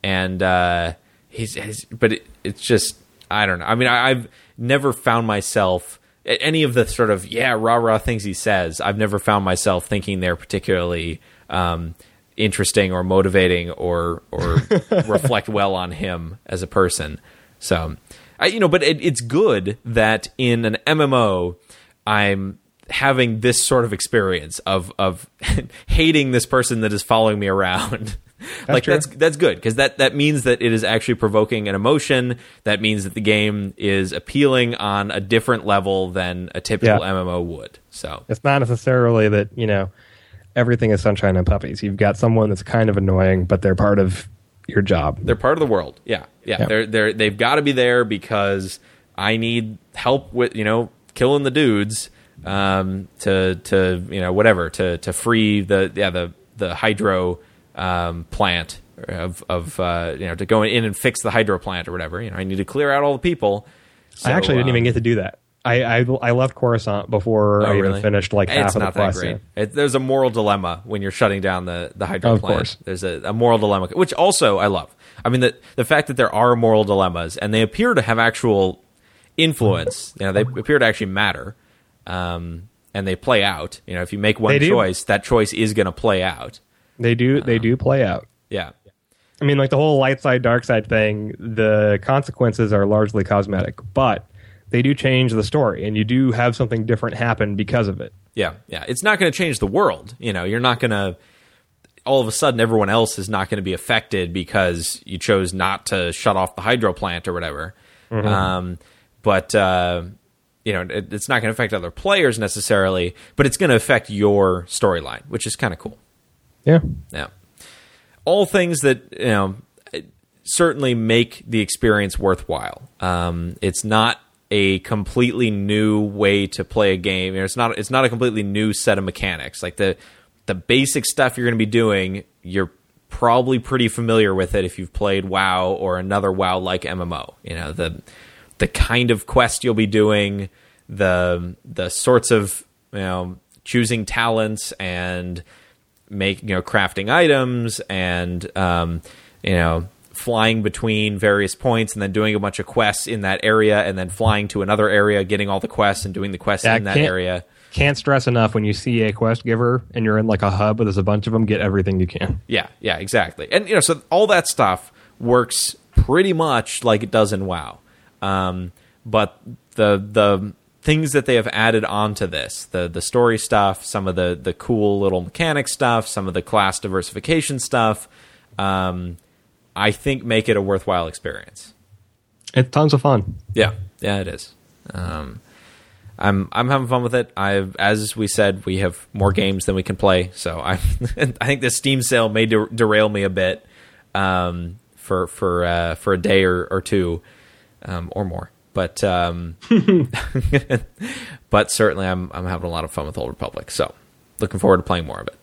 A: it's just, I don't know. I mean, I've never found myself any of the sort of rah things he says. I've never found myself thinking they're particularly interesting or motivating or reflect well on him as a person. So, but it's good that in an MMO, I'm having this sort of experience of hating this person that is following me around. That's good, because that means that it is actually provoking an emotion. That means that the game is appealing on a different level than a typical MMO would. So
C: it's not necessarily that, everything is sunshine and puppies. You've got someone that's kind of annoying, but they're part of your job.
A: They're part of the world. Yeah. They've got to be there because I need help with killing the dudes to free the hydro plant to go in and fix the hydro plant or whatever. I need to clear out all the people. So,
C: I actually didn't even get to do that. I left Coruscant before I even finished half of the quest.
A: There's a moral dilemma when you're shutting down the hydro plant. Course. There's a moral dilemma, which also I love. I mean, the fact that there are moral dilemmas and they appear to have actual influence. They appear to actually matter, and they play out. If you make one choice, that choice is going to play out.
C: They do play out.
A: Yeah.
C: I mean, the whole light side, dark side thing, the consequences are largely cosmetic, but they do change the story, and you do have something different happen because of it.
A: Yeah. It's not going to change the world. You're not going to, all of a sudden, everyone else is not going to be affected because you chose not to shut off the hydro plant or whatever. Mm-hmm. It's not going to affect other players necessarily, but it's going to affect your storyline, which is kind of cool.
C: Yeah.
A: All things that certainly make the experience worthwhile. It's not a completely new way to play a game. It's not a completely new set of mechanics. Like the basic stuff you're going to be doing, you're probably pretty familiar with it if you've played WoW or another WoW-like MMO. The kind of quest you'll be doing, the sorts of choosing talents and crafting items and flying between various points and then doing a bunch of quests in that area and then flying to another area, getting all the quests and doing the quests in that area.
C: Can't stress enough when you see a quest giver and you're in a hub where there's a bunch of them, get everything you can.
A: Yeah, exactly. And so all that stuff works pretty much like it does in WoW. But the things that they have added onto this, the story stuff, some of the cool little mechanic stuff, some of the class diversification stuff, I think make it a worthwhile experience.
C: It's tons of fun.
A: Yeah, it is. I'm having fun with it. As we said, we have more games than we can play, so I think this Steam sale may derail me a bit for a day or two or more. But but certainly I'm having a lot of fun with Old Republic, so looking forward to playing more of it.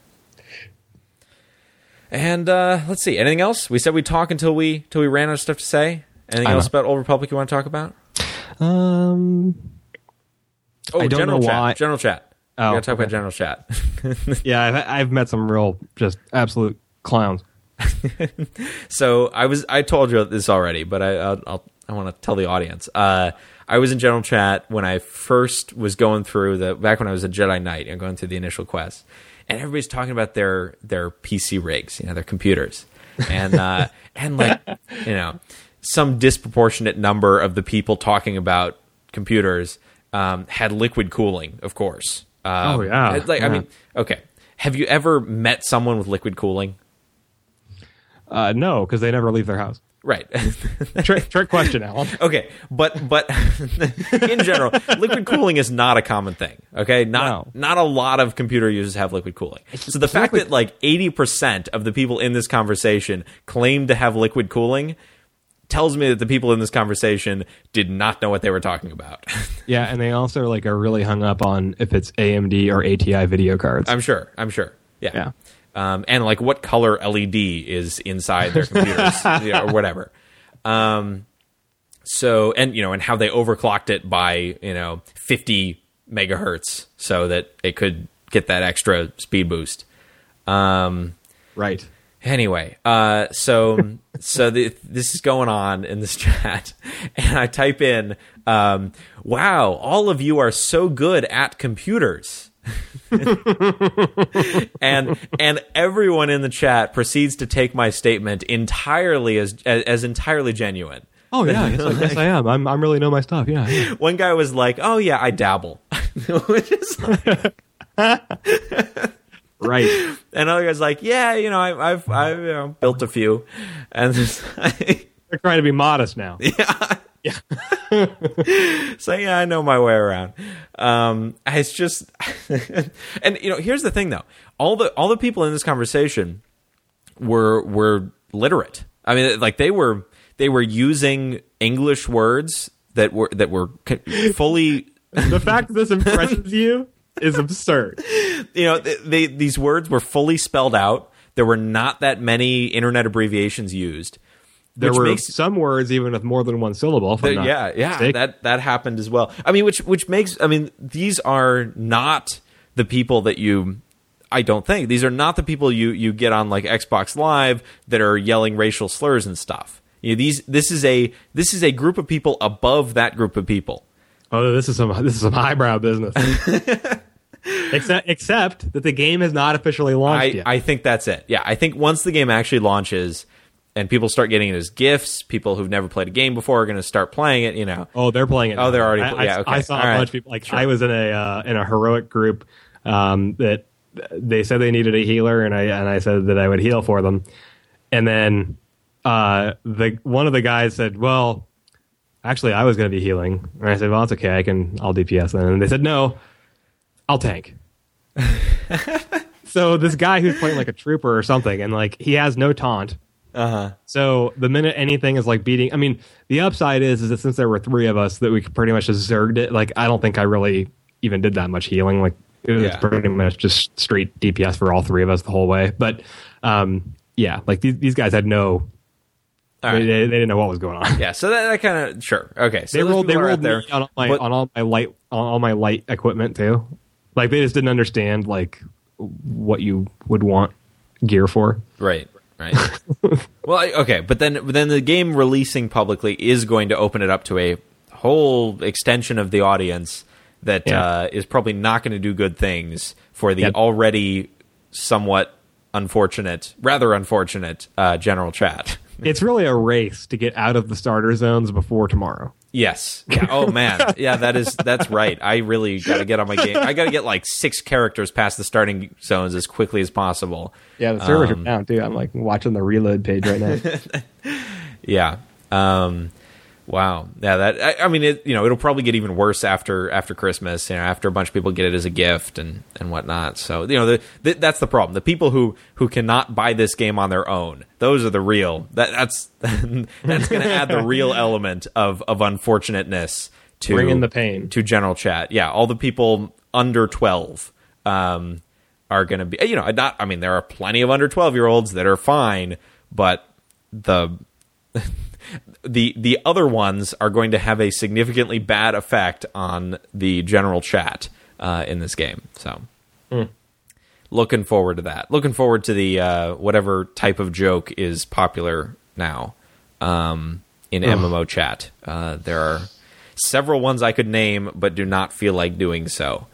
A: And let's see, anything else? We said we'd talk until we ran out of stuff to say. Anything else about Old Republic you want to talk about?
C: I don't
A: general
C: know
A: chat.
C: why.
A: General chat. We gotta talk about general chat.
C: Yeah, I've met some real just absolute clowns.
A: So I told you this already, but I want to tell the audience. I was in general chat when I first was going through back when I was a Jedi Knight and going through the initial quest, and everybody's talking about their PC rigs, their computers, and some disproportionate number of the people talking about computers had liquid cooling, of course.
C: Yeah.
A: I mean, okay. Have you ever met someone with liquid cooling?
C: No, because they never leave their house.
A: Right.
C: Trick question, Alan.
A: Okay, but in general, liquid cooling is not a common thing. Okay, not a lot of computer users have liquid cooling. So the fact that 80% of the people in this conversation claim to have liquid cooling tells me that the people in this conversation did not know what they were talking about.
C: Yeah, and they also are really hung up on if it's AMD or ATI video cards.
A: I'm sure. Yeah. And what color LED is inside their computers or whatever. So, and how they overclocked it by 50 megahertz so that it could get that extra speed boost.
B: Right.
A: Anyway, so this is going on in this chat, and I type in, "Wow, all of you are so good at computers." and everyone in the chat proceeds to take my statement entirely as entirely genuine.
B: Oh yeah, yes I am. I'm really know my stuff. Yeah.
A: One guy was like, "Oh yeah, I dabble," which is like,
B: right.
A: And other guy's like, "Yeah, I've built a few," and
B: they're trying to be modest now.
A: Yeah. So yeah, I know my way around. It's just, and here's the thing though: all the people in this conversation were literate. I mean, like they were using English words that were fully.
B: The fact that this impresses you is absurd.
A: These words were fully spelled out. There were not that many internet abbreviations used.
B: There were some words even with more than one syllable.
A: That happened as well. I mean, which makes, these are not the people that you. I don't think these are not the people you get on like Xbox Live that are yelling racial slurs and stuff. This is a group of people above that group of people.
B: Oh, this is some highbrow business. Except that the game has not officially launched yet.
A: I think that's it. Yeah, I think once the game actually launches and people start getting it as gifts, people who've never played a game before are going to start playing it.
B: Oh, they're playing it.
A: Oh, they're already. Okay.
B: I saw a bunch of people. Like sure. I was in a heroic group that they said they needed a healer, and I said that I would heal for them, and then one of the guys said, "Well, actually, I was going to be healing," and I said, "Well, it's okay. I'll DPS then." And they said, "No, I'll tank." So this guy who's playing like a trooper or something, and like he has no taunt. So the minute anything is like beating, the upside is that since there were three of us, that we could pretty much just zerged it. Like I don't think I really even did that much healing. Like it was pretty much just straight DPS for all three of us the whole way. But like these guys had no. They didn't know what was going on.
A: Yeah, so that kind of sure. Okay, so
B: they rolled there on all my light equipment too. Like they just didn't understand like what you would want gear for.
A: Right. Well, okay, but then the game releasing publicly is going to open it up to a whole extension of the audience that is probably not going to do good things for the already somewhat rather unfortunate general chat.
B: It's really a race to get out of the starter zones before tomorrow.
A: Yes. Yeah. Oh man. Yeah. That's right. I really got to get on my game. I got to get like 6 characters past the starting zones as quickly as possible.
B: Yeah. The servers are down too. I'm like watching the reload page right now.
A: Yeah. Wow. Yeah. It'll probably get even worse after Christmas. After a bunch of people get it as a gift and whatnot. So that's the problem. The people who cannot buy this game on their own. Those are the real. That's going to add the real element of unfortunateness to
B: bring in the pain
A: to general chat. Yeah. All the people under 12 are going to be. There are plenty of under 12-year-olds that are fine, but the other ones are going to have a significantly bad effect on the general chat in this game. So, looking forward to that. Looking forward to the whatever type of joke is popular now in MMO chat. There are several ones I could name, but do not feel like doing so.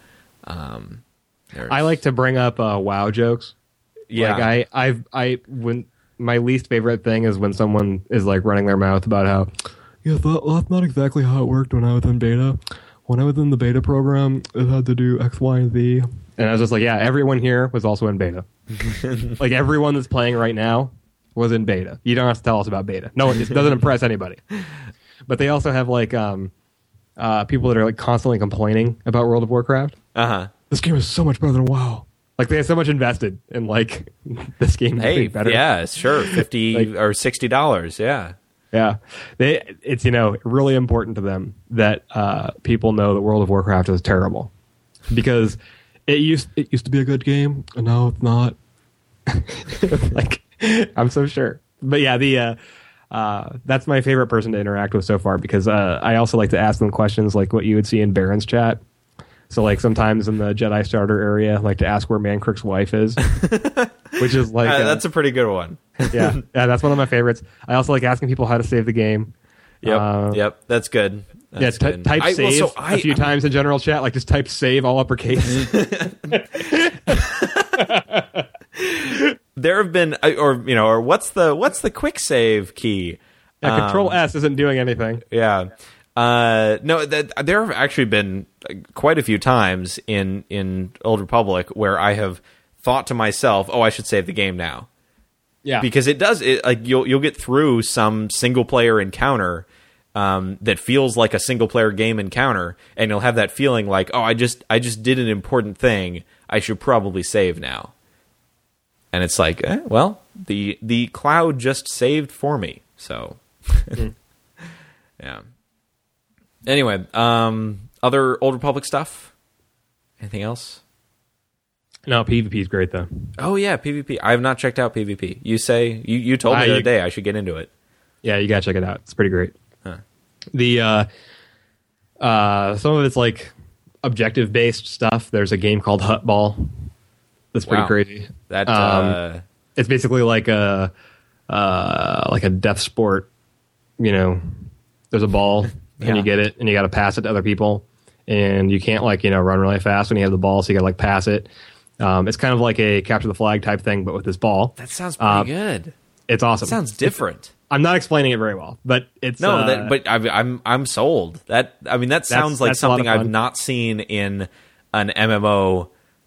B: I like to bring up WoW jokes.
A: Yeah,
B: like when. My least favorite thing is when someone is like running their mouth about how, that's not exactly how it worked when I was in beta. When I was in the beta program, it had to do X, Y, and Z. And I was just like, yeah, everyone here was also in beta. Like everyone that's playing right now was in beta. You don't have to tell us about beta. No, it doesn't impress anybody. But they also have like people that are like constantly complaining about World of Warcraft. This game is so much better than WoW. Like they have so much invested in like this game.
A: Hey,
B: better.
A: Yeah, sure, $50 or $60. Yeah,
B: it's really important to them that people know that World of Warcraft is terrible because it used to be a good game and now it's not. Like I'm so sure, but yeah,
C: That's my favorite person to interact with so far because I also like to ask them questions like what you would see in Baron's chat. So like sometimes in the Jedi starter area, I like to ask where Mancrook's wife is, which is like
A: that's a pretty good one.
C: yeah, that's one of my favorites. I also like asking people how to save the game.
A: Yep, that's good. That's good.
C: Type save a few times in general chat. Like just type save all uppercase.
A: There have been, or what's the quick save key?
C: Yeah, Control S isn't doing anything.
A: Yeah. No, there have actually been quite a few times in Old Republic where I have thought to myself, "Oh, I should save the game now."
C: Yeah,
A: because it does. You'll get through some single player encounter that feels like a single player game encounter, and you'll have that feeling like, "Oh, I just did an important thing. I should probably save now." And it's like, well, the cloud just saved for me. So, yeah. Anyway, other Old Republic stuff? Anything else?
C: No, PvP is great though.
A: Oh yeah, PvP. I have not checked out PvP. You say you told me the other day I should get into it.
C: Yeah, you gotta check it out. It's pretty great.
A: Huh.
C: The some of it's like objective based stuff. There's a game called Hutball. That's pretty crazy.
A: That
C: it's basically like a death sport. You know, there's a ball and you get it and you got to pass it to other people, and you can't run really fast when you have the ball, so you got to pass it. It's kind of like a capture the flag type thing, but with this ball.
A: That sounds pretty good.
C: It's awesome.
A: It sounds different.
C: I'm not explaining it very well, but it's
A: but I'm sold. That sounds like something I've not seen in an MMO.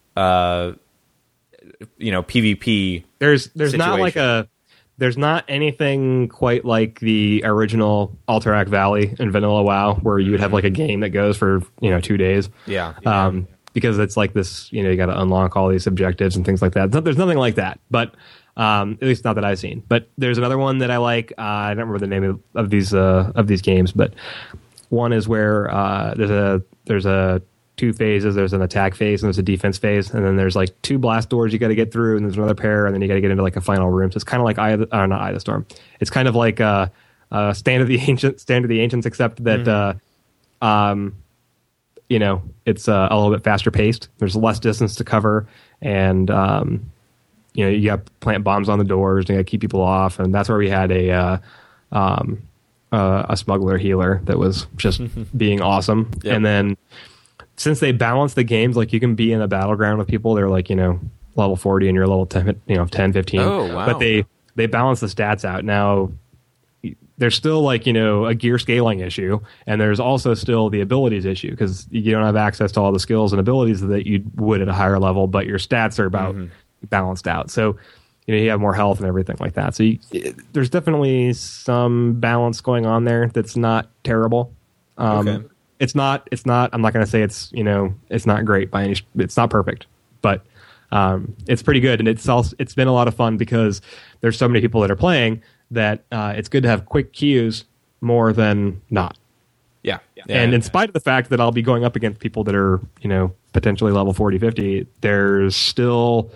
A: PvP.
C: There's
A: situation.
C: there's not anything quite like the original Alterac Valley in Vanilla WoW, where you would have like a game that goes for 2 days.
A: Yeah.
C: Because it's like this, you got to unlock all these objectives and things like that. There's nothing like that, but at least not that I've seen. But there's another one that I like. I don't remember the name of these games, but one is where there's a 2 phases. There's an attack phase and there's a defense phase, and then there's like 2 blast doors you got to get through, and there's another pair, and then you got to get into like a final room. So it's kind of like not Eye of the Storm. It's kind of like Stand of the Ancients, except that it's a little bit faster paced. There's less distance to cover, and you got to plant bombs on the doors, and you got to keep people off, and that's where we had a smuggler healer that was just being awesome. Yep. And then since they balance the games, like you can be in a battleground with people, they're like, level 40 and you're level 10, 10, 15.
A: Oh, wow.
C: But they balance the stats out. Now, there's still like, a gear scaling issue, and there's also still the abilities issue, because you don't have access to all the skills and abilities that you would at a higher level, but your stats are about balanced out. So, you have more health and everything like that. So there's definitely some balance going on there that's not terrible.
A: Okay.
C: It's not, I'm not going to say it's not great by any, it's not perfect, but it's pretty good. And it's been a lot of fun because there's so many people that are playing that it's good to have quick queues more than not.
A: Yeah.
C: And in spite of the fact that I'll be going up against people that are, potentially level 40, 50, there's still,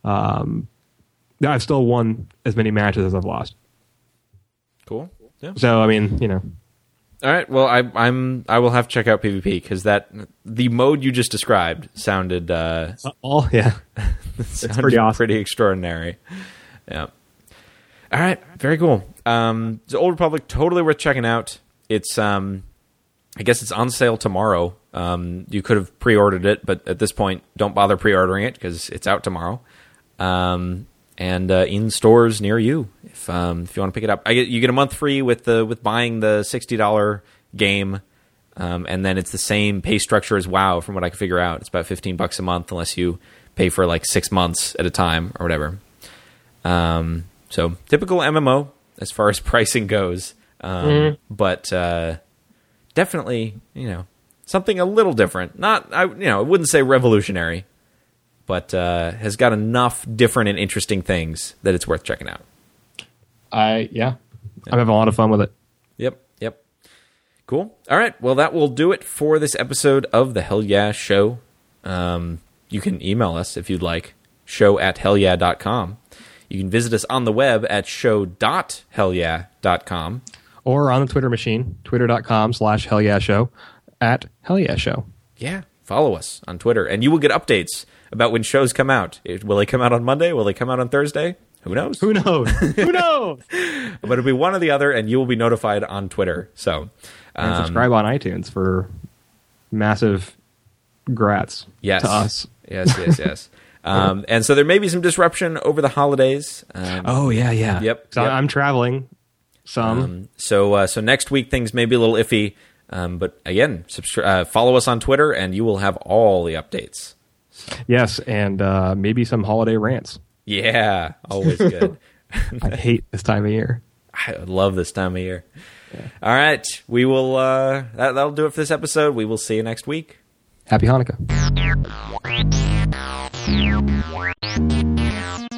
C: I've still won as many matches as I've lost.
A: Cool. Yeah.
C: So,
A: All right. Well, I will have to check out PvP, because the mode you just described sounded
C: it's
A: pretty awesome, pretty extraordinary. Yeah. All right. Very cool. The Old Republic, totally worth checking out. It's I guess it's on sale tomorrow. You could have pre-ordered it, but at this point, don't bother pre-ordering it because it's out tomorrow. And in stores near you, if you want to pick it up, you get a month free with buying the $60 game, and then it's the same pay structure as WoW, from what I can figure out. It's about $15 a month, unless you pay for like 6 months at a time or whatever. So typical MMO as far as pricing goes, but definitely something a little different. I wouldn't say revolutionary, but has got enough different and interesting things that it's worth checking out.
C: I'm having a lot of fun with it.
A: Yep. Cool. All right. Well, that will do it for this episode of the Hell Yeah Show. You can email us if you'd like, show@hellyeah.com. You can visit us on the web at show.hellyeah.com.
B: Or on the Twitter machine, twitter.com/hellyeahshow at hellyeahshow.
A: Yeah, follow us on Twitter, and you will get updates about when shows come out. Will they come out on Monday? Will they come out on Thursday? Who knows?
B: Who knows? Who knows?
A: But it'll be one or the other, and you will be notified on Twitter. So,
B: And subscribe on iTunes for massive grats
A: yes,
B: to us.
A: Yes. And so there may be some disruption over the holidays.
B: Oh, yeah.
A: Yep.
B: So I'm traveling some.
A: So next week things may be a little iffy. But again, follow us on Twitter, and you will have all the updates.
B: Yes, and maybe some holiday rants.
A: Yeah, always good.
B: I hate this time of year.
A: I love this time of year. Yeah. All right, we will. That'll do it for this episode. We will see you next week.
B: Happy Hanukkah.